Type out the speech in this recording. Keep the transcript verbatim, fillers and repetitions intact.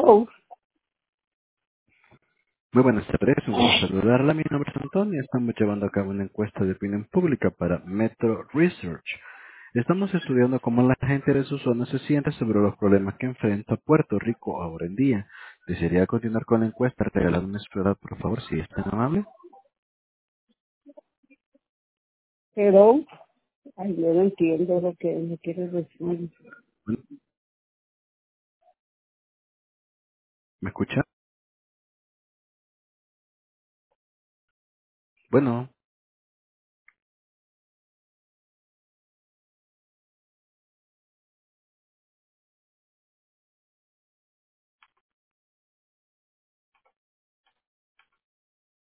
Hello. Muy buenas tardes, un gusto saludarla. Mi nombre es Antonio. Estamos llevando a cabo una encuesta de opinión pública para Metro Research. Estamos estudiando cómo la gente de su zona se siente sobre los problemas que enfrenta Puerto Rico ahora en día. ¿Desearía continuar con la encuesta? Regalarme una esperada, por favor, si es tan amable. Hello. Ay, yo no entiendo lo que me quiere decir. Bueno, ¿me escucha? Bueno.